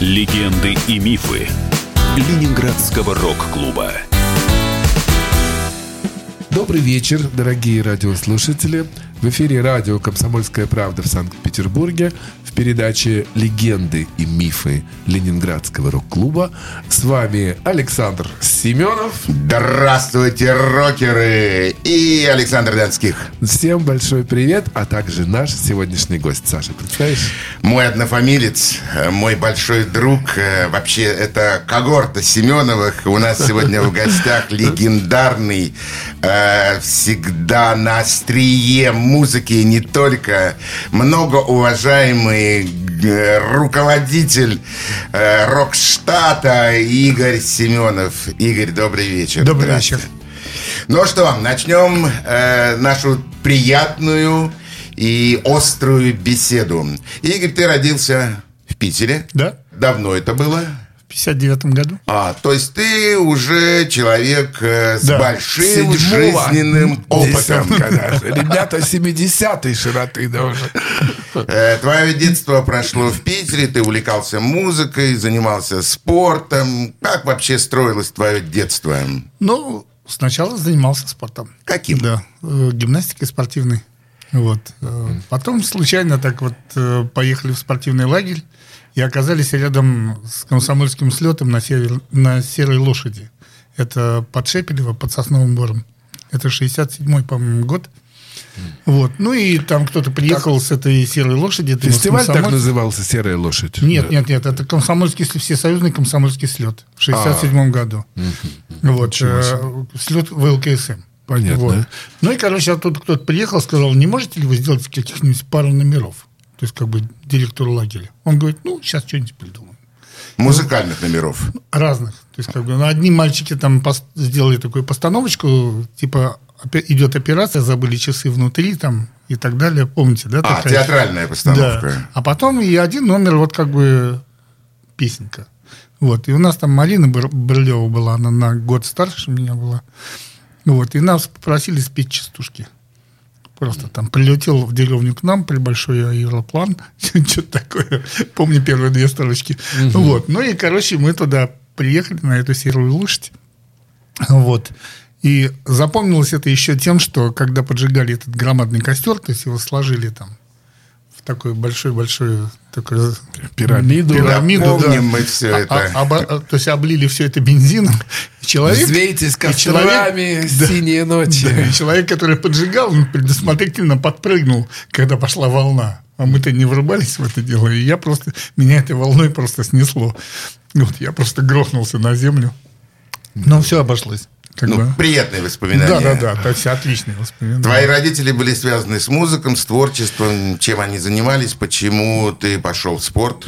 Легенды и мифы Ленинградского рок-клуба. Добрый вечер, дорогие радиослушатели. В эфире радио «Комсомольская правда» в Санкт-Петербурге в передаче «Легенды и мифы Ленинградского рок-клуба». С вами Александр Семенов. Здравствуйте, рокеры! И Александр Донских. Всем большой привет, а также наш сегодняшний гость. Саша, представишь? Мой однофамилец, мой большой друг. Вообще, это когорта Семеновых. У нас сегодня в гостях легендарный, всегда на острие музыки, не только, многоуважаемый руководитель Рокштата Игорь Семенов. Игорь, добрый вечер. Добрый вечер. Ну что, начнем нашу приятную и острую беседу. Игорь, ты родился в Питере? Да. Давно это было? В 59-м году. То есть ты уже человек с большим жизненным опытом. Ребята 70-й широты даже. Твое детство прошло в Питере, ты увлекался музыкой, занимался спортом. Как вообще строилось твое детство? Ну, сначала занимался спортом. Каким? Да, гимнастикой спортивной. Вот. Потом случайно так вот поехали в спортивный лагерь и оказались рядом с комсомольским слетом на Серой лошади. Это под Шепелево, под Сосновым Бором. Это 67-й, по-моему, год. Вот. Ну и там кто-то приехал с этой Серой лошади. Фестиваль так назывался «Серая лошадь»? Нет. Это всесоюзный комсомольский слет в 67-м году. Вот. Слет в ЛКСМ. Понятно. Вот. Ну и, короче, оттуда кто-то приехал, сказал, не можете ли вы сделать каких-нибудь пару номеров? То есть, как бы, директору лагеря. Он говорит, сейчас что-нибудь придумаем. Музыкальных номеров? Разных. То есть, как бы, одни мальчики там сделали такую постановочку, типа, идет операция, забыли часы внутри, там, и так далее. Помните, да? Такая? Театральная постановка. Да. А потом и один номер, вот, как бы, песенка. Вот. И у нас там Марина Брылева была, она на год старше меня была. Вот. И нас попросили спеть частушки. Просто там прилетел в деревню к нам большой аэроплан, что-то такое. Помню первые две строчки. Вот. Ну и, короче, мы туда приехали на эту Серую лошадь. Вот. И запомнилось это еще тем, что когда поджигали этот громадный костер, то есть его сложили там в такой большой такой пирамиду. Помним мы все это. То есть облили все это бензином. Взвейтесь кострами синие ночи. Да, и человек, который поджигал, он предусмотрительно подпрыгнул, когда пошла волна. А мы-то не врубались в это дело. И меня этой волной просто снесло. Вот, я просто грохнулся на землю. Но все обошлось. Приятные воспоминания. Да, то есть отличные воспоминания. Твои родители были связаны с музыкой, с творчеством. Чем они занимались? Почему ты пошел в спорт?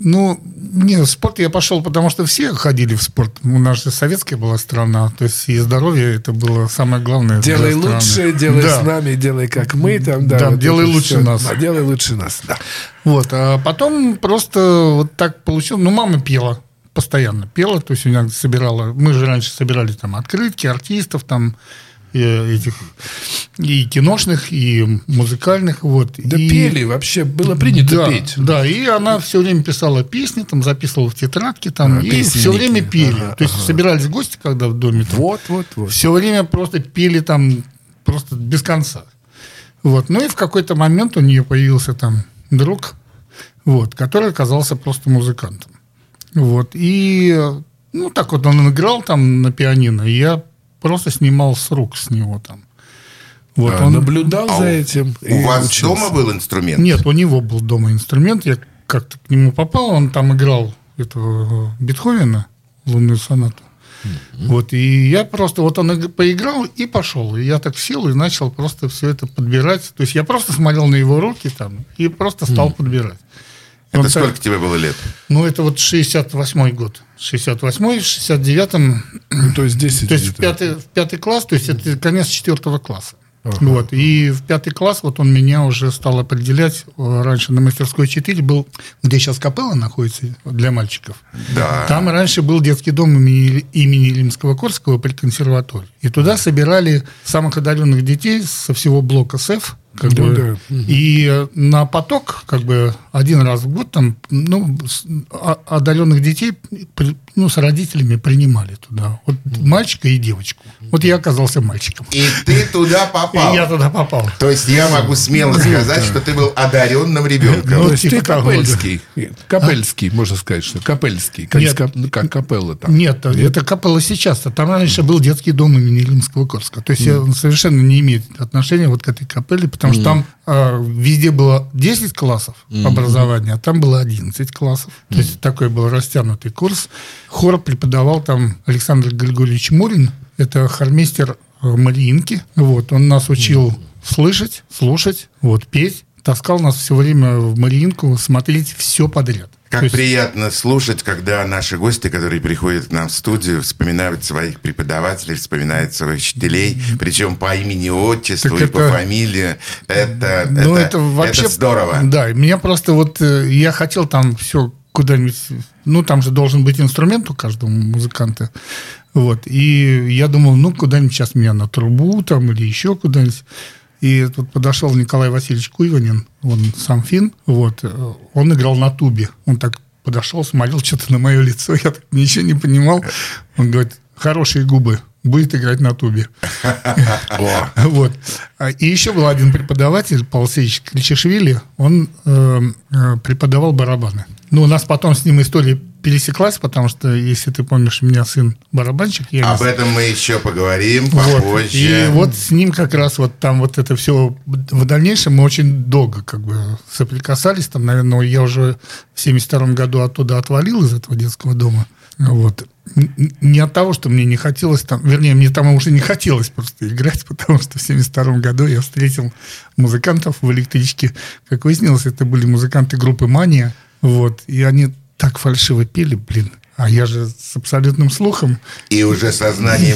В спорт я пошел, потому что все ходили в спорт. У нас же советская была страна, то есть и здоровье это было самое главное. Делай лучше, делай с нами, делай как мы. Делай лучше нас. Делай лучше нас, да. Вот, а потом просто вот так получилось. Мама пела. Постоянно пела, то есть у меня собирала. Мы же раньше собирали там открытки артистов, там этих и киношных, и музыкальных, вот. Да и пели вообще, было принято петь. Да, и она все время писала песни, там записывала в тетрадки, там, и все время пели. То есть собирались гости, когда в доме. Там, вот. Все время просто пели там просто без конца. Вот. Ну и в какой-то момент у нее появился там друг, вот, который оказался просто музыкантом. Вот, и, так вот он играл там на пианино, и я просто снимал с рук с него там. Вот, он наблюдал за этим. У вас дома был инструмент? Нет, у него был дома инструмент, я как-то к нему попал, он там играл этого Бетховена, лунную сонату. Вот, и я просто, вот он поиграл и пошел, и я так сел и начал просто все это подбирать, то есть я просто смотрел на его руки там и просто стал подбирать. Это сколько тебе было лет? Это вот 68-й год. 68-й, в 69-м... то есть 10 То есть в пятый класс, то есть это конец 4 класса. Вот. И в 5 класс вот он меня уже стал определять. Раньше на мастерской 4 был, где сейчас капелла находится для мальчиков. Да. Там раньше был детский дом имени Римского-Корского при консерватории. И туда собирали самых одаренных детей со всего блока СЭФ. Как Ну, бы. да. И на поток, как бы, один раз в год там, одаренных детей с родителями принимали туда. Вот мальчика и девочку. Вот я оказался мальчиком. И ты туда попал. И я туда попал. То есть я могу смело сказать, что ты был одаренным ребенком. Ну, То есть типа ты того, капельский. Капельский, можно сказать, что капельский. Нет. Как капелла там. Нет, это капелла сейчас. Там раньше был детский дом имени Римского-Корска. То есть я совершенно не имею отношения вот к этой капелле, потому что там везде было 10 классов образования, а там было 11 классов. То есть такой был растянутый курс. Хор преподавал там Александр Григорьевич Мурин. Это хормейстер Мариинки. Вот, он нас учил слышать, слушать, вот, петь. Таскал нас все время в Мариинку смотреть все подряд. Как приятно слушать, когда наши гости, которые приходят к нам в студию, вспоминают своих преподавателей, вспоминают своих учителей, причем по имени, отчеству и по фамилии. Это здорово. Да, меня просто вот, я хотел там все куда-нибудь, там же должен быть инструмент у каждого музыканта. Вот, и я думал, куда-нибудь сейчас меня на трубу там или еще куда-нибудь. И тут подошел Николай Васильевич Куйванин, он сам финн, вот, он играл на тубе. Он так подошел, смотрел что-то на мое лицо, я так ничего не понимал. Он говорит, хорошие губы, будет играть на тубе. Вот. И еще был один преподаватель, Павел Алексеевич Кричишвили, он преподавал барабаны. У нас потом с ним история пересеклась, потому что, если ты помнишь, у меня сын барабанщик. Об этом мы еще поговорим попозже. И вот с ним как раз вот там вот это все в дальнейшем мы очень долго как бы соприкасались. Там, наверное, я уже в 1972 году оттуда отвалил из этого детского дома. Вот. Не от того, что мне не хотелось там, вернее, мне там уже не хотелось просто играть, потому что в 1972 году я встретил музыкантов в электричке. Как выяснилось, это были музыканты группы «Мания». Вот. И они так фальшиво пели, а я же с абсолютным слухом. И уже сознанием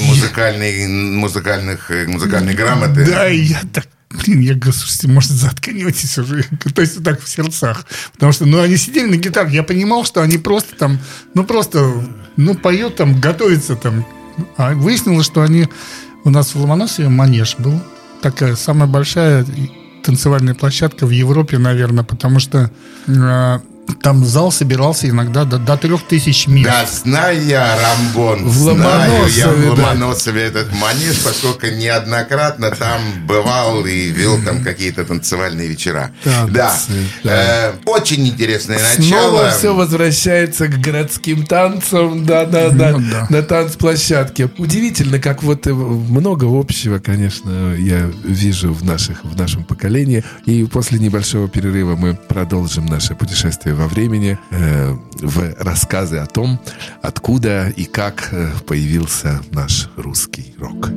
музыкальной грамоты. Да, и я так, я говорю, слушайте, может, заткнетесь уже. То есть так в сердцах. Потому что, они сидели на гитарах, я понимал, что они просто там, поют там, готовятся там. А выяснилось, что они, у нас в Ломоносове манеж был. Такая самая большая танцевальная площадка в Европе, наверное, потому что там зал собирался иногда до 3000 мест. Да, знаю я, Рамбон, в Ломоносове этот манеж, поскольку неоднократно там бывал и вел там какие-то танцевальные вечера. Да. Очень интересное начало. Снова все возвращается к городским танцам, на танцплощадке. Удивительно, как вот много общего, конечно, я вижу в нашем поколении. И после небольшого перерыва мы продолжим наше путешествие во времени, в рассказы о том, откуда и как появился наш русский рок.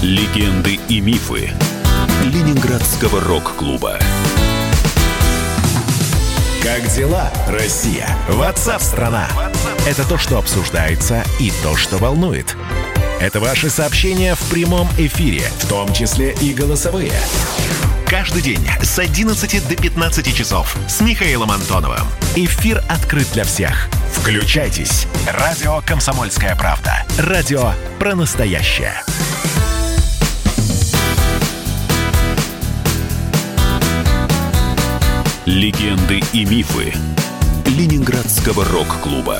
Легенды и мифы Ленинградского рок-клуба. Как дела, Россия? WhatsApp-страна! Это то, что обсуждается, и то, что волнует. Это ваши сообщения в прямом эфире, в том числе и голосовые. Каждый день с 11 до 15 часов с Михаилом Антоновым. Эфир открыт для всех. Включайтесь. Радио «Комсомольская правда». Радио про настоящее. Легенды и мифы Ленинградского рок-клуба.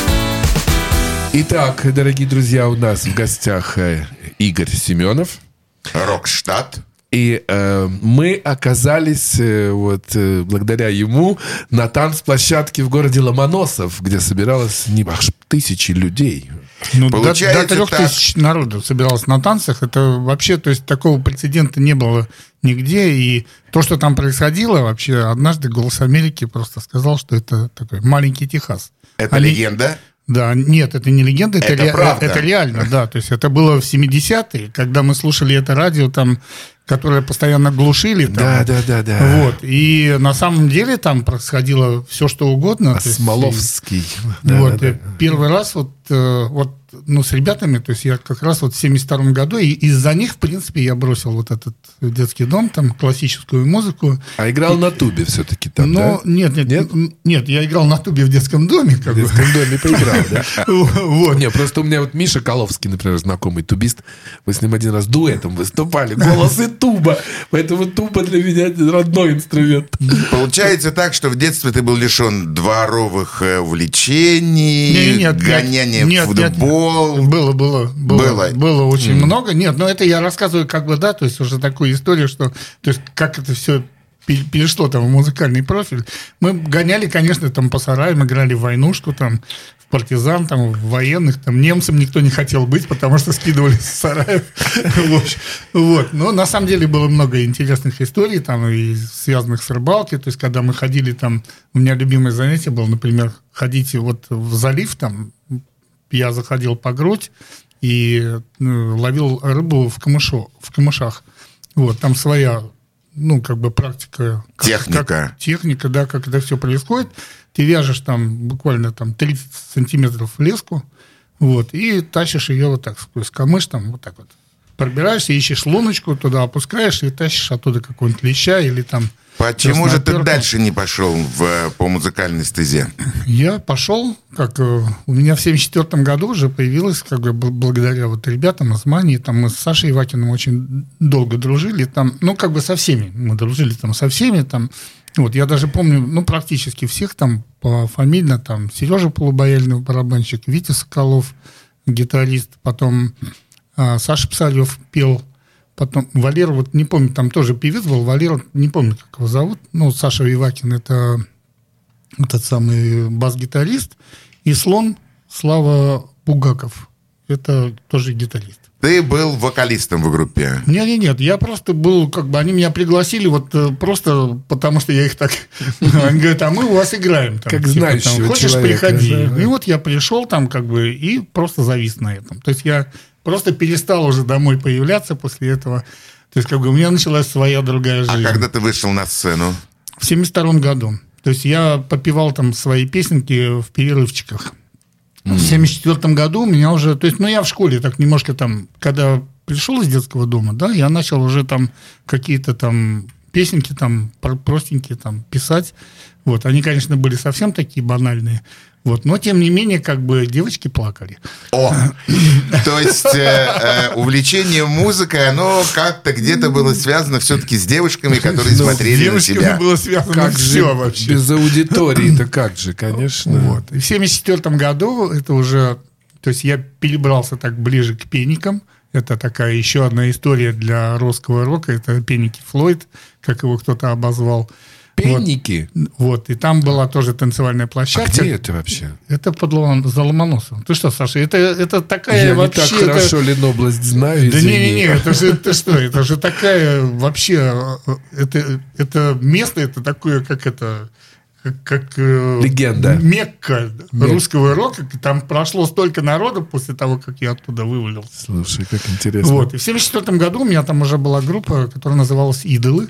Итак, дорогие друзья, у нас в гостях Игорь Семенов. Рокштадт. И мы оказались благодаря ему на танцплощадке в городе Ломоносов, где собиралось аж тысячи людей. Ну, Получается, до 3000 народу собиралось на танцах. Это вообще, то есть такого прецедента не было нигде. И то, что там происходило, вообще однажды «Голос Америки» просто сказал, что это такой маленький Техас. Это легенда? Да, нет, это не легенда, Это правда. Это реально, да. То есть это было в 70-е, когда мы слушали это радио, там, которое постоянно глушили. Там, Да. Вот. И на самом деле там происходило все, что угодно. Смоловский. Первый раз с ребятами, то есть я как раз в 72 году, и из-за них, в принципе, я бросил вот этот детский дом, там, классическую музыку. А играл на тубе все-таки там, да? Нет, я играл на тубе в детском доме. В детском доме поиграл, да? Вот. Не, просто у меня Миша Коловский, например, знакомый тубист, мы с ним один раз дуэтом выступали, голос и туба, поэтому туба для меня родной инструмент. Получается так, что в детстве ты был лишен дворовых увлечений, гоняния в футбол. Было очень много. Нет, но это я рассказываю то есть уже такую историю, что, то есть как это все перешло там в музыкальный профиль. Мы гоняли, конечно, там по сараям, играли в войнушку, там, в партизан, там, в военных, там, немцам никто не хотел быть, потому что скидывали с сараев. Вот. Но на самом деле было много интересных историй, там, и связанных с рыбалкой. То есть, когда мы ходили там, у меня любимое занятие было, например, ходить вот в залив, там, я заходил по грудь и ловил рыбу в камышах. Вот, там своя, практика. Техника, да, как это все происходит. Ты вяжешь там буквально 30 сантиметров леску, вот, и тащишь ее вот так сквозь камыш, там вот так вот. Пробираешься, ищешь луночку, туда опускаешь и тащишь оттуда какого-нибудь леща или там... Почему же ты дальше не пошел по музыкальной стезе? Я пошел, у меня в 74 году уже появилось, благодаря ребятам из Мании, там мы с Сашей Ивакиным очень долго дружили, там, со всеми, мы дружили там со всеми, там, вот, я даже помню, практически всех там пофамильно, там, Сережа Полубояльный, барабанщик, Витя Соколов, гитарист, потом Саша Псарев пел, потом Валера, не помню, там тоже певец был, Валера, не помню, как его зовут, Саша Ивакин, это этот самый бас-гитарист, и Слон Слава Бугаков, это тоже гитарист. Ты был вокалистом в группе? Нет, я просто был, они меня пригласили просто потому, что я их так... Они говорят, а мы у вас играем. Как знающего хочешь, человека, приходи. да. И вот я пришел там и просто завис на этом. То есть я просто перестал уже домой появляться после этого. То есть у меня началась своя другая жизнь. А когда ты вышел на сцену? В 72 году. То есть я попевал там свои песенки в перерывчиках. В 74 году у меня уже... То есть, я в школе так немножко там... Когда пришел из детского дома, да, я начал уже там какие-то там песенки там простенькие там писать. Вот. Они, конечно, были совсем такие банальные. Вот. Но, тем не менее, девочки плакали. То есть увлечение музыкой, оно как-то где-то было связано все-таки с девушками, которые смотрели на себя. С девушками было связано как все же вообще. Без аудитории-то как же, конечно. Вот. И в 74 году это уже... То есть я перебрался так ближе к пеникам. Это такая еще одна история для русского рока. Это пеники Флойд, как его кто-то обозвал. Пенники? Вот. И там была тоже танцевальная площадка. А где это вообще? Это за Ломоносовым. Ты что, Саша, это такая Я вообще... не так хорошо Ленобласть знаю, Да извини. не, это же такая вообще... Это место, это такое, легенда. Мекка русского рока. Там прошло столько народу после того, как я оттуда вывалился. Слушай, как интересно. Вот. И в 1974 году у меня там уже была группа, которая называлась «Идолы».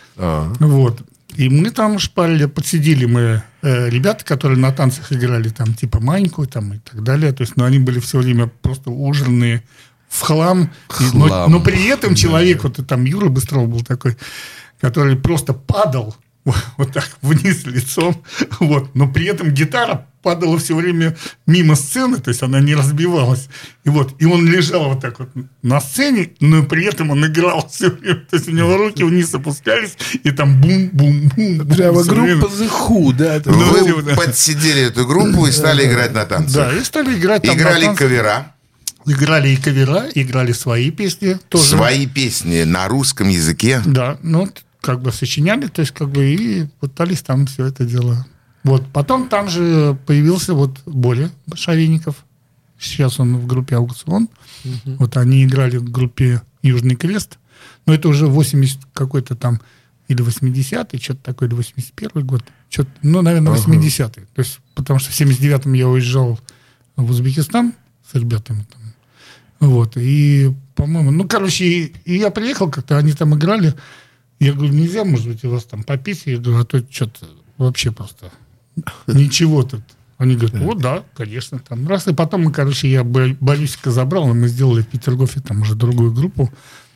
Вот. И мы там шпарили, подсидели мы ребята, которые на танцах играли, там, типа Маньку там, и так далее. То есть, они были все время просто ужранные в хлам. Но при этом человек, вот там Юра Быстров был такой, который просто падал вот так вниз лицом, вот, но при этом гитара падала все время мимо сцены, то есть она не разбивалась. И он лежал вот так вот на сцене, но при этом он играл все время. То есть у него руки вниз опускались, и там бум-бум-бум. Прямо группа The Who, да? Вы подсидели эту группу и стали играть на танцах. Да, и стали играть там играли на танцах. кавера. Играли и кавера, играли свои песни тоже. Свои песни на русском языке. Да, как бы сочиняли, то есть как бы и пытались там все это дело. Вот. Потом там же появился Боря Шавейников. Сейчас он в группе «Аукцион». Вот они играли в группе «Южный крест». Но это уже 80 какой-то там, или 80-й, что-то такое, или 81-й год. Наверное, 80-й. То есть, потому что в 79-м я уезжал в Узбекистан с ребятами там. Вот. И, по-моему, и я приехал как-то, они там играли. Я говорю, нельзя, может быть, у вас там попить? Я говорю, а то что-то вообще просто ничего тут. Они говорят, да, конечно. Там раз. И потом я Борисика забрал, и мы сделали в Петергофе там уже другую группу.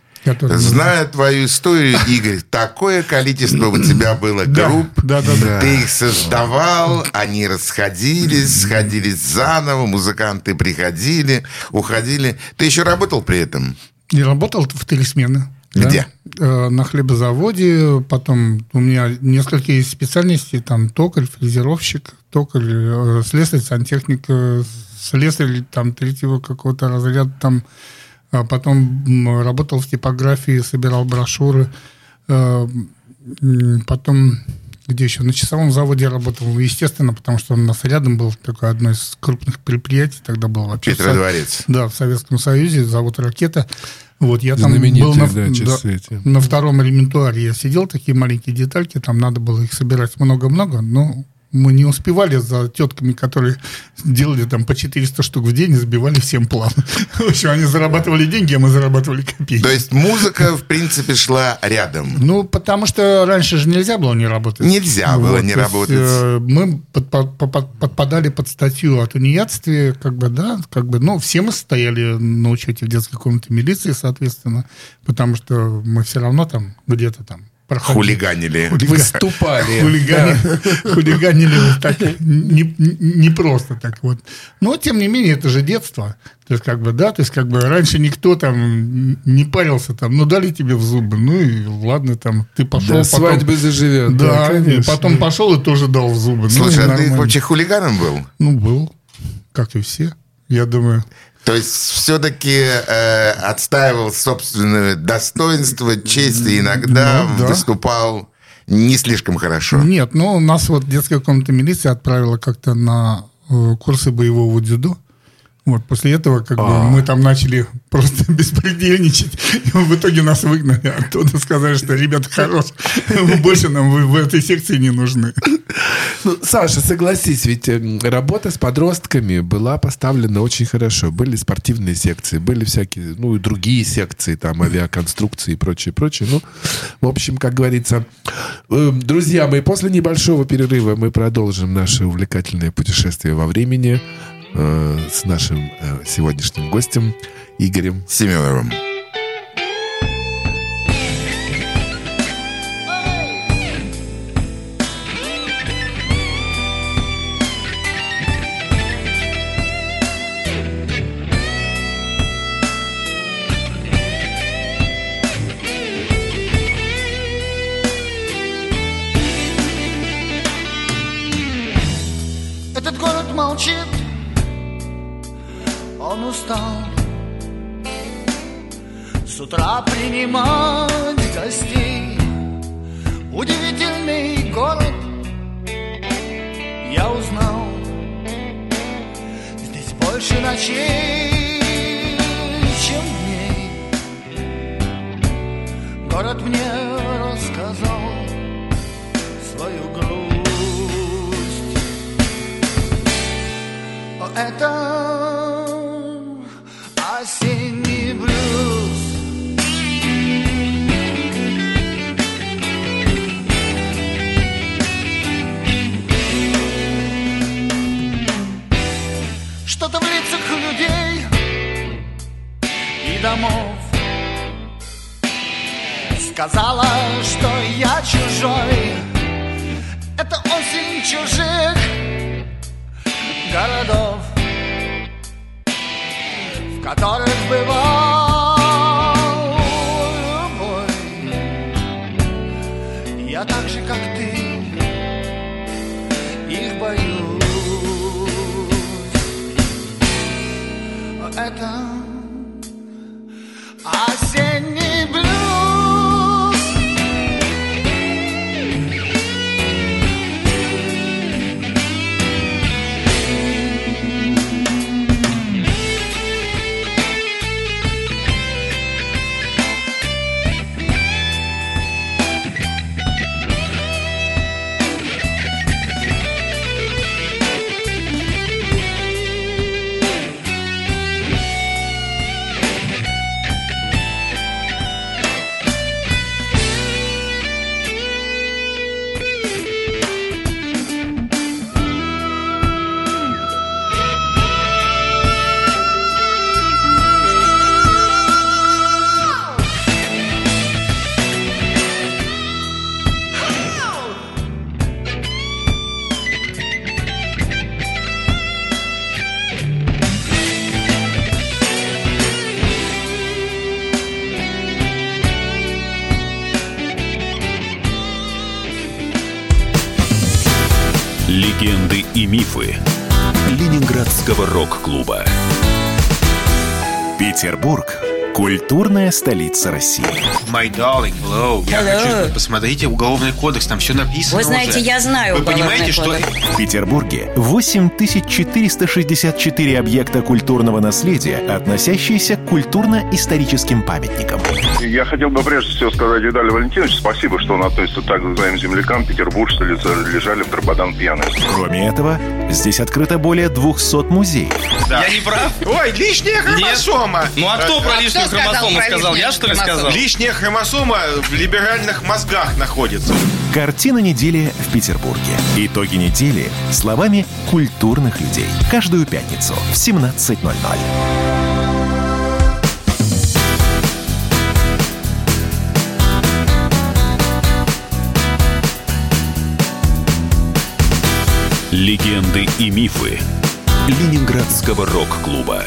Зная твою историю, Игорь, такое количество у тебя было групп, ты их создавал, они расходились, сходились заново, музыканты приходили, уходили. Ты еще работал при этом? Я работал в 3 смены. Где? Да, на хлебозаводе, потом у меня несколько есть специальностей, там токарь, фрезеровщик, токарь, слесарь, сантехник, слесарь там 3-го какого-то разряда, там, потом работал в типографии, собирал брошюры, потом, где еще, на часовом заводе работал, естественно, потому что он у нас рядом был, такое одно из крупных предприятий, тогда был вообще... Петродворец. Да, в Советском Союзе, завод «Ракета». Вот, я там был на 2-м ремонтуаре. Я сидел, такие маленькие детальки, там надо было их собирать много-много, но мы не успевали за тетками, которые делали там по 400 штук в день и сбивали всем план. В общем, они зарабатывали деньги, а мы зарабатывали копейки. То есть музыка, в принципе, шла рядом? Потому что раньше же нельзя было не работать. Нельзя было не работать. Мы подпадали под статью о тунеядстве, все мы стояли на учете в детской комнате милиции, соответственно, потому что мы все равно там где-то там хулиганили. Выступали. Хулиганили так, не просто так вот. Но, тем не менее, это же детство. То есть, раньше никто там не парился, там, дали тебе в зубы, и ладно, там, ты пошел. До свадьбы заживет. Да, потом пошел и тоже дал в зубы. Слушай, а ты вообще хулиганом был? Был, как и все, я думаю. То есть все-таки отстаивал собственное достоинство, честь и иногда выступал не слишком хорошо. Нет, у нас детская комната милиции отправила как-то на курсы боевого дзюдо. Вот, после этого мы там начали просто беспредельничать. И в итоге нас выгнали оттуда. Сказали, что ребята хорошие. Больше нам в этой секции не нужны. Саша, согласись, ведь работа с подростками была поставлена очень хорошо. Были спортивные секции, были всякие, и другие секции, там, авиаконструкции и прочее. В общем, как говорится, друзья мои, после небольшого перерыва мы продолжим наше увлекательное путешествие во времени с нашим сегодняшним гостем Игорем Семеновым. Этот город молчит, он устал с утра принимать гостей. Удивительный город, я узнал. Здесь больше ночей, чем дней. Город мне рассказал свою грусть. это осенний блюз. Что-то в лицах людей и домов сказала, что я чужой. Это осень чужих городов, в которых бывал любой. Я так же, как ты, их боюсь. Это осенний блюз. Легенды и мифы Ленинградского рок-клуба. Петербург – культурная столица России. My darling, hello. Я хочу, посмотрите, уголовный кодекс, там все написано. Вы знаете, уже. я знаю Вы уголовный понимаете, кодекс. В Петербурге 8464 объекта культурного наследия, относящиеся к культурно-историческим памятникам. Я хотел бы прежде всего сказать Виталию Валентиновичу спасибо, что он относится так к своим землякам, петербуржцы лежали в Драбадан пьяные. Кроме этого, здесь открыто более 200 музеев. Я не прав? Ой, лишняя хромосома. Ну а кто про лишнюю хромосому сказал? Я что ли сказал? Лишняя хромосома в либеральных мозгах находится. Картина недели в Петербурге. Итоги недели словами культурных людей. Каждую пятницу в 17:00. Легенды и мифы Ленинградского рок-клуба.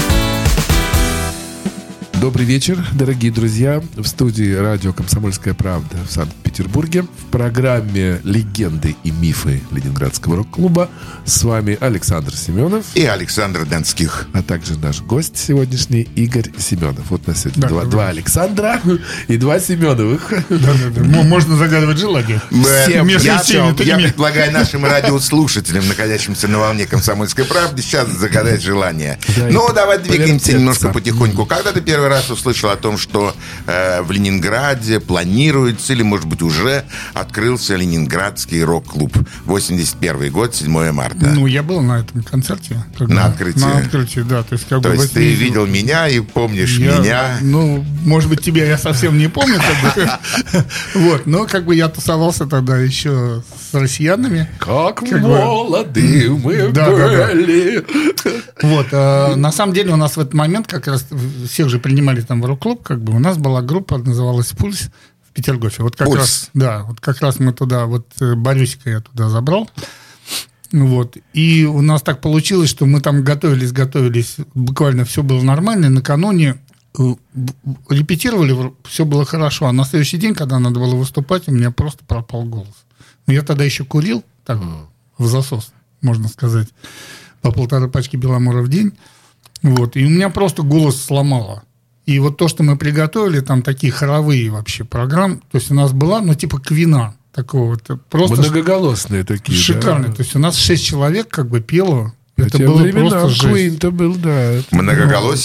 Добрый вечер, дорогие друзья. В студии радио «Комсомольская правда» в Санкт-Петербурге. В программе «Легенды и мифы Ленинградского рок-клуба» с вами Александр Семенов. И Александр Донских. А также наш гость сегодняшний Игорь Семенов. Вот у нас сегодня два Александра и два Семеновых. Можно загадывать желание. Я предлагаю нашим радиослушателям, находящимся на волне «Комсомольской правды», сейчас загадать желание. Ну, давай двигаемся немножко потихоньку. Когда ты первый раз услышал о том, что в Ленинграде планируется, или, может быть, уже открылся Ленинградский рок-клуб? 81 год, 7 марта. Ну, я был на этом концерте. На открытии? На открытии, да. То есть ты видел меня и помнишь меня? Ну, может быть, тебя я совсем не помню. Вот, но я тусовался тогда еще с россиянами. Как молоды мы были. Вот, на самом деле у нас в этот момент как раз всех же принимали там в рок-клуб, у нас была группа, называлась «Пульс» в Петергофе. Вот как раз, да, вот как раз мы туда, Борисика я туда забрал. Вот, и у нас так получилось, что мы там готовились, буквально все было нормально, и накануне репетировали, все было хорошо, а на следующий день, когда надо было выступать, у меня просто пропал голос. Но я тогда еще курил, так, в засос, можно сказать, по 1,5 пачки Беломора в день. Вот, и у меня просто голос сломало. И вот то, что мы приготовили, там такие хоровые вообще программы, то есть у нас была, типа Квина, такого вот. Просто многоголосные такие. Шикарные. Да. То есть у нас 6 человек пело. Это было просто жесть. Был, да. Многоголосие?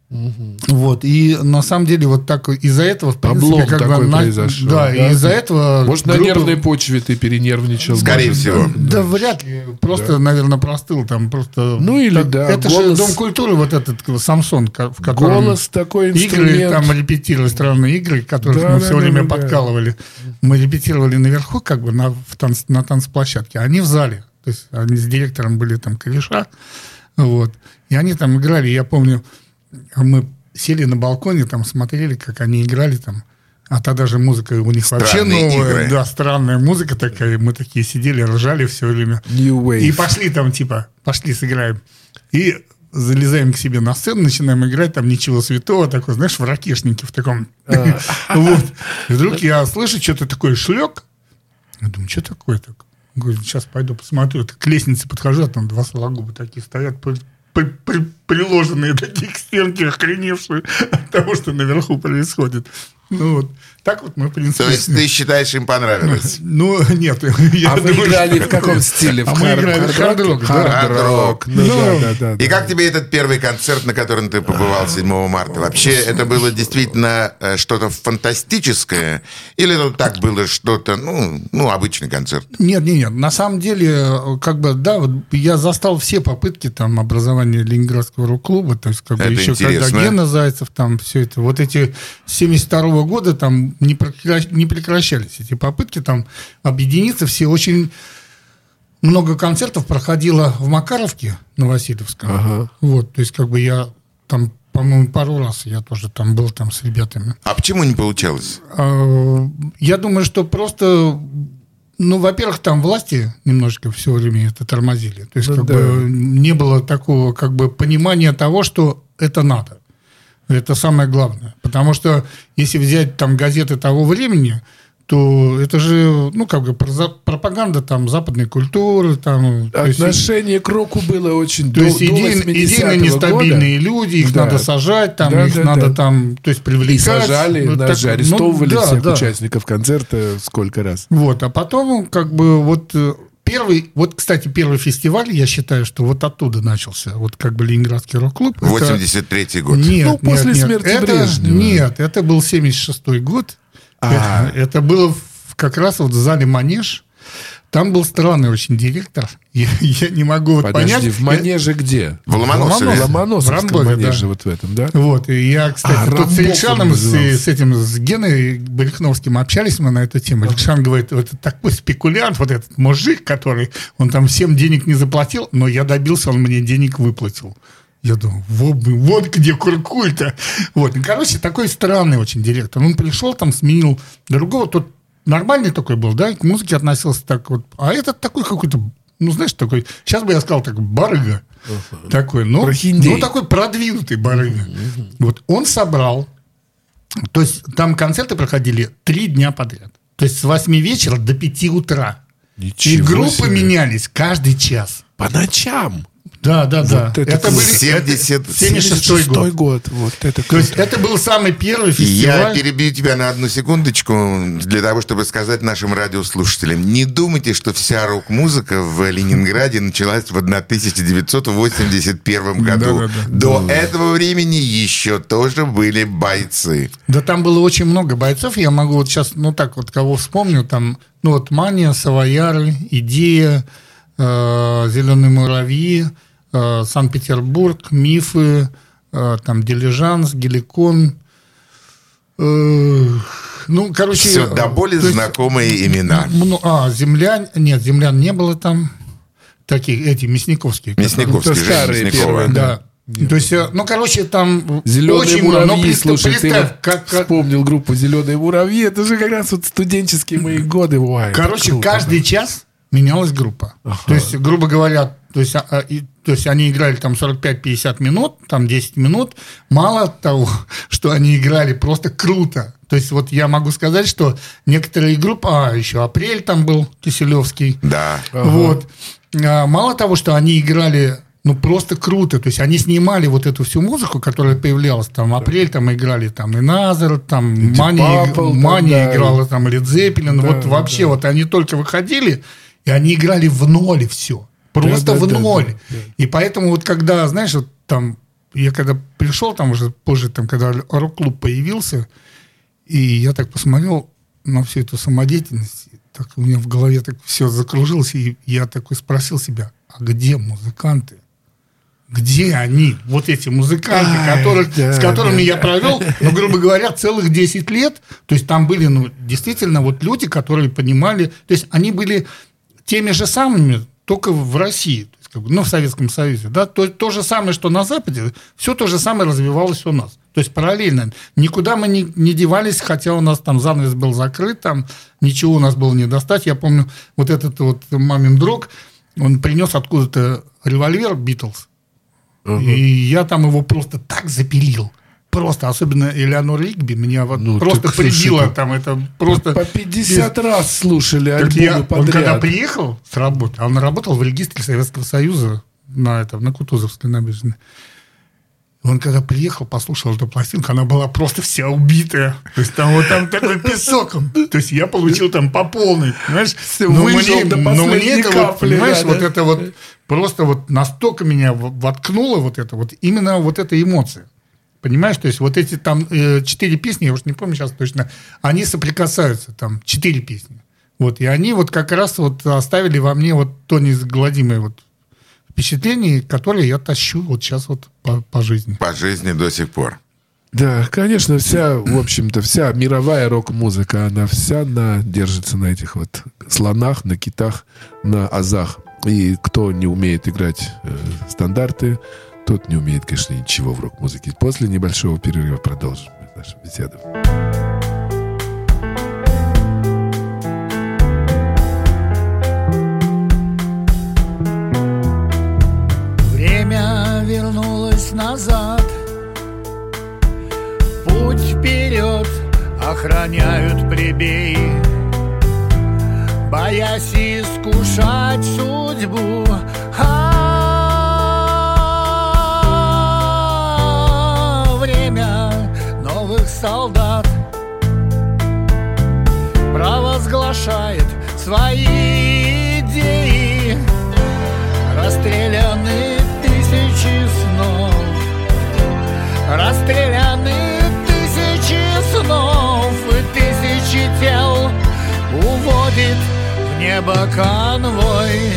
Вот, и на самом деле вот так из-за этого, в принципе, Облом как такой бы... произошел. Да, и из-за этого... Может, на нервной почве ты перенервничал. Скорее всего. Да, вряд ли. Просто, наверное, простыл там просто... Ну, или да. Это же Дом культуры, вот этот Самсон, в котором... Голос такой игры инструмент. там репетировали, странные игры, которые мы все время подкалывали. Мы репетировали наверху, как бы на танцплощадке, а они в зале. То есть они с директором были там кореша. Вот. И они там играли. Я помню, мы сели на балконе, там смотрели, как они играли там. А тогда же музыка у них вообще новая. Игры. Да, странная музыка такая. Мы такие сидели, ржали все время. New Wave. И пошли там, типа, пошли сыграем. И залезаем к себе на сцену, начинаем играть, там ничего святого, такой, знаешь, в ракешнике в таком. Вот. И вдруг я слышу, что-то такое шлек. Я думаю, что такое-то? Говорю, сейчас пойду посмотрю. К лестнице подхожу, а там два сологуба такие стоят, приложенные такие к стенке, охреневшие от того, что наверху происходит. Ну вот, так вот мы, в принципе... То есть ты считаешь, им понравилось? Ну, нет. А вы играли в каком стиле? А мы играли в хард-рок. Хард-рок. Да. И как тебе этот первый концерт, на котором ты побывал 7 марта? Вообще, это было действительно что-то фантастическое? Или это так было что-то, ну, обычный концерт? Нет. На самом деле, как бы, да, вот я застал все попытки там образования Ленинградского рок-клуба, то есть, как бы, еще интересно. когда Гена Зайцев, там, все это, вот эти 72 года там не прекращались эти попытки там объединиться. Все очень много концертов проходило в Макаровке на Васильевском. Вот, то есть как бы я там, по-моему, пару раз я тоже там был там с ребятами. А почему не получалось? Я думаю, что просто, ну, во-первых, там власти немножко все время это тормозили. То есть как бы не было такого как бы понимания того, что это надо. Это самое главное. Потому что если взять там газеты того времени, то это же, ну, как бы пропаганда там западной культуры. Там, отношение к року было очень то есть идейно нестабильные люди, их надо сажать, там, их надо там, то есть привлекать. И сажали, нас же арестовывали всех участников концерта сколько раз. Вот, а потом как бы вот... Кстати, первый фестиваль, я считаю, что вот оттуда начался, вот как бы Ленинградский рок-клуб. 83-й год. Нет, после смерти Брежнева. Нет, это был 76-й год. Это было как раз вот в зале «Манеж». Там был странный очень директор. Я не могу понять. в «Манеже» где? В Ломоносове. В Ломоносовском Рамбове, «Манеже», да. вот в этом, да? Вот, и я, кстати, тут с Ильшаном, назывался. с Геной Барихновским общались мы на эту тему. Ильшан говорит, вот это такой спекулянт, вот этот мужик, который, он там всем денег не заплатил, но я добился, он мне денег выплатил. Я думаю, вот где куркуль-то. Вот, и, короче, такой странный очень директор. Он пришел, там, сменил другого, тот нормальный такой был, да, к музыке относился так вот. А этот такой какой-то, ну, знаешь, такой, сейчас бы я сказал, так, барыга. Такой, ну, такой продвинутый барыга. Вот, он собрал, то есть там концерты проходили 3 дня подряд. То есть с 8 вечера до 5 утра. И группы менялись каждый час. По ночам? Да. Вот это был 76-й год. Вот это то есть это был самый первый фестиваль. Я перебью тебя на одну секундочку для того, чтобы сказать нашим радиослушателям. Не думайте, что вся рок-музыка в Ленинграде началась в 1981 году. До этого времени еще тоже были бойцы. Да, там было очень много бойцов. Я могу вот сейчас, ну так вот, кого вспомню, там, ну вот Мания, Савояры, Идея, Зеленые муравьи, Санкт-Петербург, Мифы, там Дилижанс, Геликон. Ну, короче... Все до боли знакомые имена. Землян... Нет, землян не было там. Такие, эти, Мясниковские. Мясниковские, старые Мясникова. Да. То есть, ну, короче, там «Зеленые очень муравьи», много. слушай, представь, ты вспомнил группу «Зеленые муравьи», это же как раз вот студенческие мои годы. Ой, короче, круто, каждый час менялась группа. То есть, грубо говоря, то есть они играли там 45-50 минут, там 10 минут. Мало того, что они играли просто круто. То есть вот я могу сказать, что некоторые группы... еще «Апрель» там был, Киселевский. Да. Вот. Мало того, что они играли... Ну, просто круто. То есть они снимали вот эту всю музыку, которая появлялась. Там «Апрель», там играли там и Назар, там Мания играла, там Лед Зеппелин. Вот вообще вот они только выходили, и они играли в ноль все. Просто в ноль. И поэтому вот когда, знаешь, вот там я когда пришел, там уже позже, там, когда рок-клуб появился, и я так посмотрел на всю эту самодеятельность, так у меня в голове так все закружилось, и я такой спросил себя, а где музыканты? Где они? Вот эти музыканты, с которыми я провел, ну, грубо говоря, целых 10 лет. То есть там были, ну, действительно, вот люди, которые понимали, то есть они были теми же самыми, только в России, то есть, как бы, ну, в Советском Союзе. Да? То же самое, что на Западе, все то же самое развивалось у нас. То есть параллельно. Никуда мы не девались, хотя у нас там занавес был закрыт, там ничего у нас было не достать. Я помню, вот этот вот мамин друг, он принес откуда-то револьвер «Битлз». И я там его просто так запилил. Просто, особенно Элеонор Ригби, меня вот просто прибило. Там это просто... По 50 раз слушали альбомы подряд. Он когда приехал с работы, он работал в регистре Советского Союза на Кутузовской набережной. Он когда приехал, послушал эту пластинку, она была просто вся убитая. То есть там вот там такой песок. То есть я получил там по полной. Понимаешь? Но мне это вот, понимаешь, вот это вот просто вот настолько меня воткнуло вот это вот, именно вот эта эмоция. Понимаешь? То есть вот эти там 4 песни, я уж не помню сейчас точно, они соприкасаются, там 4 песни. Вот, и они вот как раз вот оставили во мне вот то неизгладимое вот впечатления, которые я тащу вот сейчас вот по жизни. По жизни до сих пор. Да, конечно, в общем-то, вся мировая рок-музыка, она вся держится на этих вот слонах, на китах, на азах. И кто не умеет играть стандарты, тот не умеет, конечно, ничего в рок-музыке. После небольшого перерыва продолжим нашу беседу. Время вернулось назад, путь вперед охраняют плебеи, боясь искушать судьбу. Время новых солдат провозглашает свои идеи. Расстреляны тысячи снов, расстреляны тысячи снов, и тысячи тел уводит в небо конвой.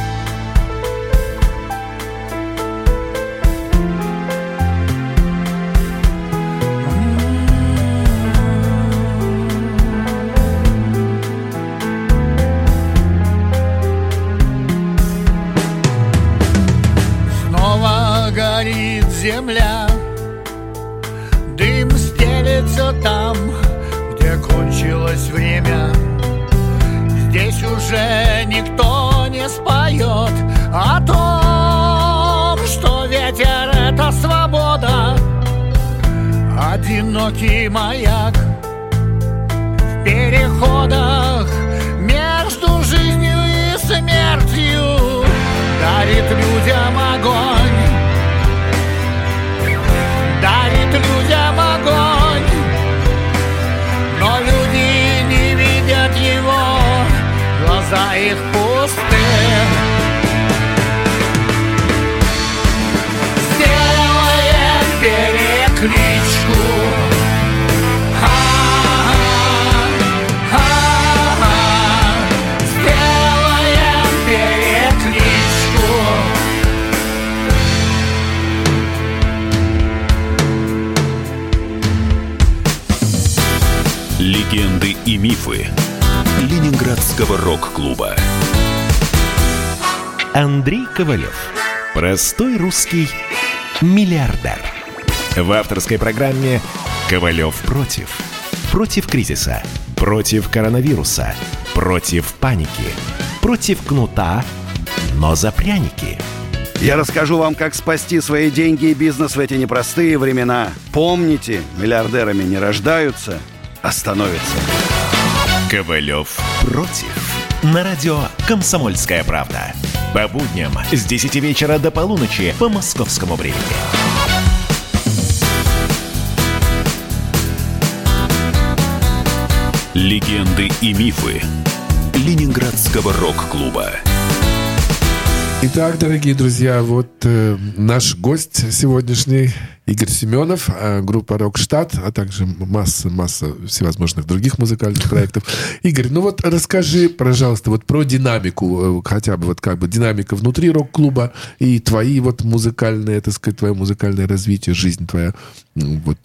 Горит земля, дым стелется там, где кончилось время. Здесь уже никто не споет о том, что ветер — это свобода. Одинокий маяк в переходах между жизнью и смертью дарит людям огонь. Дарит людям огонь, но люди не видят его, глаза их пусты. Сделаем перекличку, сделаем перекличку. Легенды и мифы Ленинградского рок-клуба. Андрей Ковалев. Простой русский миллиардер. В авторской программе «Ковалев против». Против кризиса, против коронавируса, против паники, против кнута, но за пряники. Я расскажу вам, как спасти свои деньги и бизнес в эти непростые времена. Помните, миллиардерами не рождаются, а становятся. Ковалев против. На радио «Комсомольская правда». По будням с 10 вечера до полуночи по московскому времени. Легенды и мифы Ленинградского рок-клуба. Итак, дорогие друзья, вот наш гость сегодняшний Игорь Семенов, группа «Рокштадт», а также масса всевозможных других музыкальных проектов. Игорь, ну вот расскажи, пожалуйста, вот про динамику, хотя бы вот как бы динамика внутри рок-клуба и твои вот музыкальные, так сказать, твое музыкальное развитие, жизнь твоя вот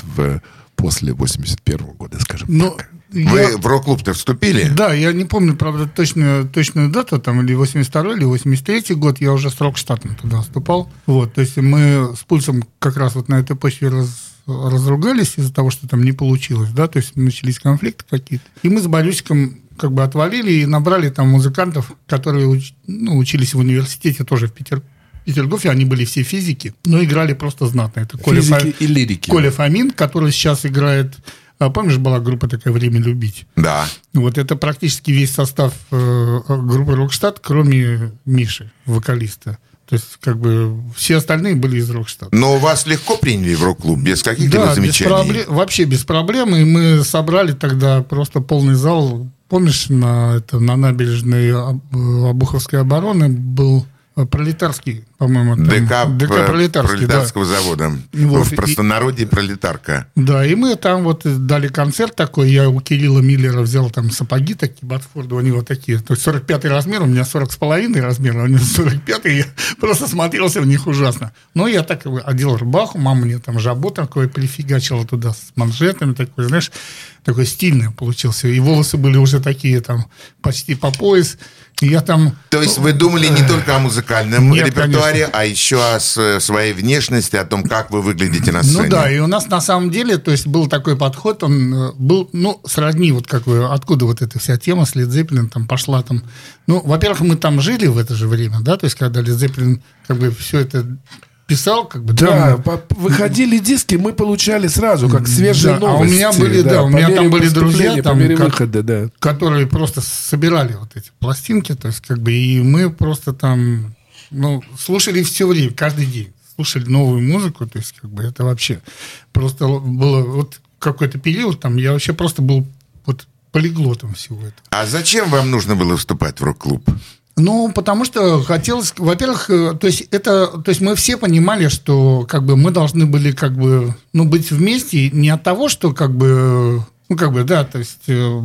после 81 года, скажем так. Вы в рок-клуб-то вступили? Да, я не помню, правда, точную дату, там, или 82-й, или 83-й год, я уже с «Рокштадтом» туда вступал. Вот, то есть мы с «Пульсом» как раз вот на этой почве разругались из-за того, что там не получилось, да, то есть начались конфликты какие-то. И мы с Борисиком как бы отвалили и набрали там музыкантов, которые учились в университете тоже в Петергофе, они были все физики, но играли просто знатно. Это физики и лирики. Коля Фомин, который сейчас играет... Помнишь, была группа такая «Время любить»? Да. Вот это практически весь состав группы «Рокштадт», кроме Миши, вокалиста. То есть, как бы, все остальные были из «Рокштадта». Но вас легко приняли в рок-клуб, без каких-либо замечаний? Да, вообще без проблем. И мы собрали тогда просто полный зал. Помнишь, на набережной Обуховской обороны был... Пролетарский, по-моему, ДК Пролетарского завода. Вот, в простонародье пролетарка. Да, и мы там вот дали концерт такой. Я у Кирилла Миллера взял там сапоги такие, Батфорды, у него такие. То есть 45-й размер, у меня 40,5 размер, а у него 45-й. Я просто смотрелся в них ужасно. Но я так одел рубаху, мама мне там жабо такое прифигачила туда с манжетами, такой, знаешь, такой стильный получился. И волосы были уже такие там почти по пояс. И я там... То есть вы думали не только о музыкальном репертуаре, конечно. а еще о своей внешности, о том, как вы выглядите на сцене. Ну да, и у нас на самом деле, то есть был такой подход, он был, сродни вот как бы, откуда вот эта вся тема с Led Zeppelin там пошла там. Ну, во-первых, мы там жили в это же время, да, то есть когда Led Zeppelin как бы все это... писал, как бы, да, выходили диски, мы получали сразу, как свежие новости. А у меня были, у меня там были друзья, там, выхода, которые просто собирали вот эти пластинки, то есть, как бы, и мы просто там, слушали все время, каждый день, слушали новую музыку, то есть, как бы, это вообще просто было, вот какой-то период, там, я вообще просто был вот полиглотом всего этого. А зачем вам нужно было вступать в рок-клуб? Потому что хотелось, во-первых, то есть мы все понимали, что как бы мы должны были как бы, быть вместе не от того, что как бы, да, то есть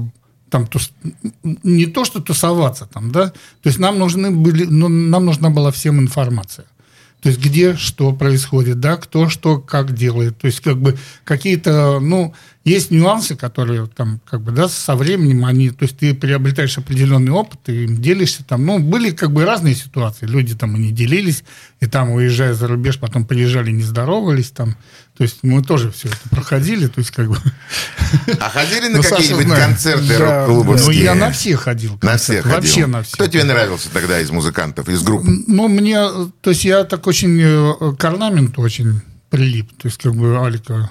там не то, что тусоваться там, да, то есть нам нужна была всем информация. То есть где что происходит, да, кто что как делает. То есть как бы какие-то, есть нюансы, которые там как бы, да, со временем то есть ты приобретаешь определенный опыт, ты им делишься там. Были как бы разные ситуации. Люди там и не делились, и там, уезжая за рубеж, потом приезжали, не здоровались там. То есть мы тоже все это проходили, то есть как бы... А ходили на какие-нибудь концерты рок-клубовские? Я на все ходил. На все ходил? Вообще на все. Кто тебе нравился тогда из музыкантов, из групп? То есть я так очень... К орнаменту очень прилип. То есть как бы Алика...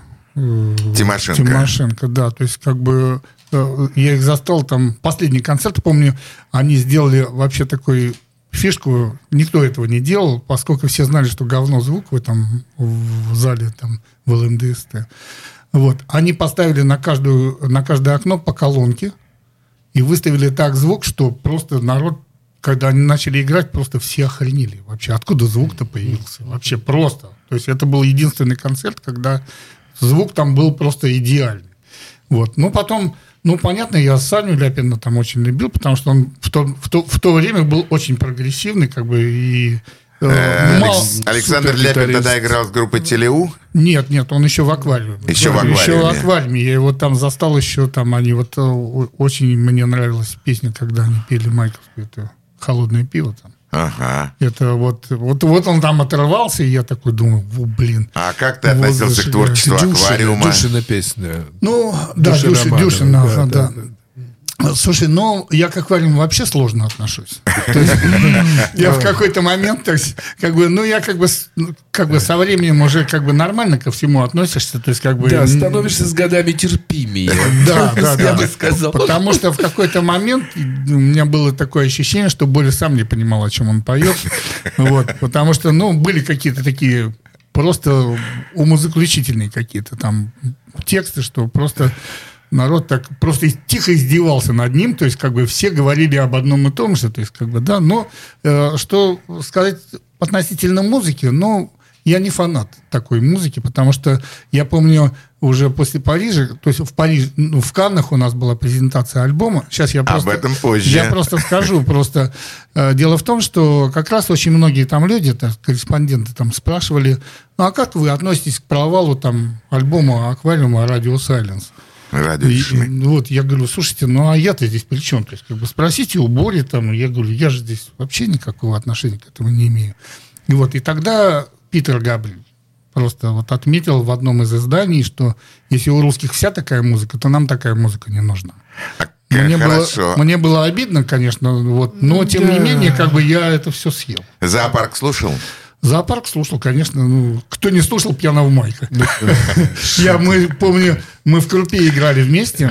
Тимошенко, да. То есть как бы я их застал там... Последний концерт, помню, они сделали вообще такой... фишку, никто этого не делал, поскольку все знали, что говно звук в этом в зале, там, в ЛМДСТ. Вот. Они поставили на каждое окно по колонке и выставили так звук, что просто народ, когда они начали играть, просто все охренели. Вообще, откуда звук-то появился? Вообще просто. То есть это был единственный концерт, когда звук там был просто идеальный. Вот. Потом... понятно, я Саню Ляпина там очень любил, потому что он в то время был очень прогрессивный, как бы, и... Александр Ляпин тогда играл с группой «Телеу»? Нет, он еще в «Аквариуме». Еще в «Аквариуме». Я его там застал еще, там они вот... Очень мне нравилась песня, когда они пели майковскую, это «Холодное пиво» там. Ага. Это вот он там оторвался, и я такой думаю, блин. А как ты относился к творчеству «Аквариума»? Дюшина песня. Дюшина, да. Слушай, я к «Аквариуму» вообще сложно отношусь. Я в какой-то момент, то есть, как бы, я как бы со временем уже как бы нормально ко всему относишься, то есть как бы... Да, становишься с годами терпимее. Да. Я бы сказал. Потому что в какой-то момент у меня было такое ощущение, что Боря сам не понимал, о чем он поет. Вот, потому что, были какие-то такие просто умозаключительные какие-то там тексты, что просто... народ так просто тихо издевался над ним, то есть как бы все говорили об одном и том же, то есть как бы, да, но что сказать относительно музыки, ну, я не фанат такой музыки, потому что я помню уже после Парижа, то есть в Париже, ну, в Каннах у нас была презентация альбома. Сейчас я просто... Об этом позже. Я просто скажу, просто дело в том, что как раз очень многие там люди, так, корреспонденты там спрашивали, ну а как вы относитесь к провалу там альбома «Аквариума» «Radio Silence»? Вот, я говорю, слушайте, ну а я-то здесь при чем? То есть, как бы спросите у Бори, там, я говорю, я же здесь вообще никакого отношения к этому не имею. И вот, и тогда Питер Габриэль просто вот отметил в одном из изданий, что если у русских вся такая музыка, то нам такая музыка не нужна. Мне было обидно, конечно, вот, но тем не менее, как бы я это все съел. «Зоопарк» слушал? «Зоопарк» слушал, конечно. Ну, кто не слушал «Пьяного Майка»? Мы помню, мы в Крупе играли вместе.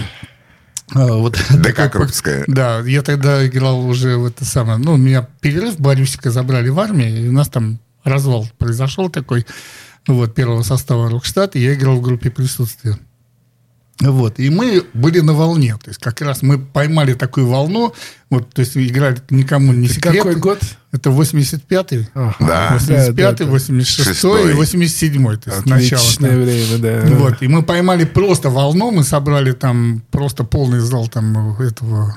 ДК Крупская. Да, я тогда играл уже в это самое. Ну, меня перерыв, Борюсика забрали в армию, и у нас там развал произошел такой, вот, первого состава «Рокштадт», и я играл в группе «Присутствие». Вот, и мы были на волне, то есть как раз мы поймали такую волну, вот, то есть играли никому не секрет. Какой год? Это 85-й, да, 85-й, 86-й и 87-й, то есть начало. Отличное время, да. Вот, и мы поймали просто волну, мы собрали там просто полный зал там этого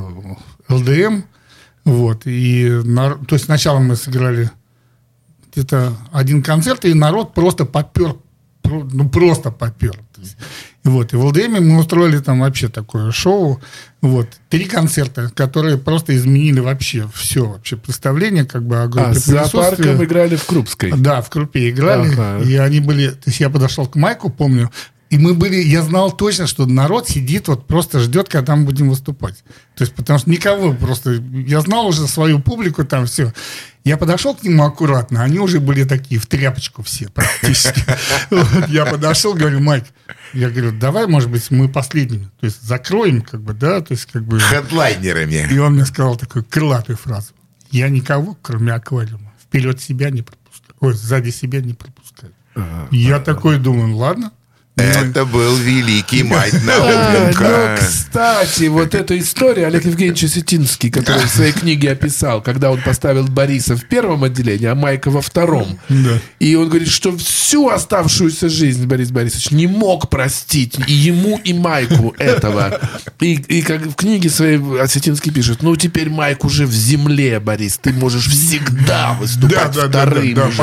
ЛДМ, вот, и, то есть сначала мы сыграли где-то один концерт, и народ просто попер, ну просто попер. Вот, и в ЛДМе мы устроили там вообще такое шоу, вот, 3 концерта, которые просто изменили вообще все, вообще представление, как бы о группе с «Зоопарком» играли в Крупской? Да, в Крупе играли, и они были, то есть я подошел к Майку, помню, и мы были, я знал точно, что народ сидит, вот просто ждет, когда мы будем выступать. То есть, потому что никого просто, я знал уже свою публику, там все. Я подошел к нему аккуратно, они уже были такие в тряпочку все практически. Я подошел, говорю, Майк, я говорю, давай, может быть, мы последними, то есть закроем, как бы, да, то есть как бы... Хедлайнерами. И он мне сказал такую крылатую фразу. Я никого, кроме «Аквариума», вперед себя не пропускаю. Ой, сзади себя не пропускаю. Я такой думаю, ладно. Это был великий Майк Науменко. Ну, кстати, вот эта история Олег Евгеньевич Осетинский, который в своей книге описал, когда он поставил Бориса в первом отделении, а Майка во втором. Да. И он говорит, что всю оставшуюся жизнь Борис Борисович не мог простить и ему, и Майку этого. И как в книге своей Осетинский пишет, ну, теперь Майк уже в земле, Борис, ты можешь всегда выступать вторым. Да,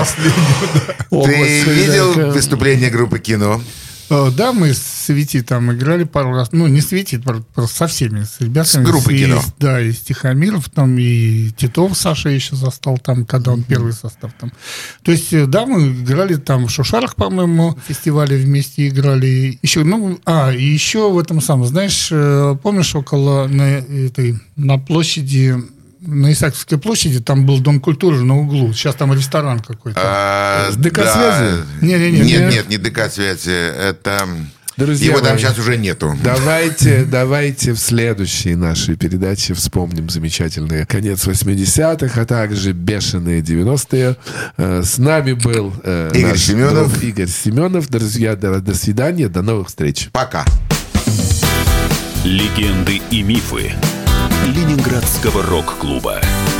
ты видел выступление группы «Кино»? Да, мы с Свети там играли пару раз. Ну, не Свети, просто со всеми, с ребятами. С группой «Кино». Да, и Стихомиров там, и Титов Саша еще застал там, когда он первый состав там. То есть, да, мы играли там в Шушарах, по-моему, в фестивале вместе играли. Еще, и еще в этом самом, знаешь, помнишь, около на площади... На Исаакиевской площади там был Дом культуры на углу. Сейчас там ресторан какой-то. ДК-связи? Нет, не ДК-связи. Это... Друзья, его там сейчас уже нету. Давайте в следующей нашей передаче вспомним замечательный конец 80-х, а также бешеные 90-е. С нами был Игорь Семенов. Игорь Семенов. Друзья, до свидания, до новых встреч. Пока. Легенды и мифы Ленинградского рок-клуба.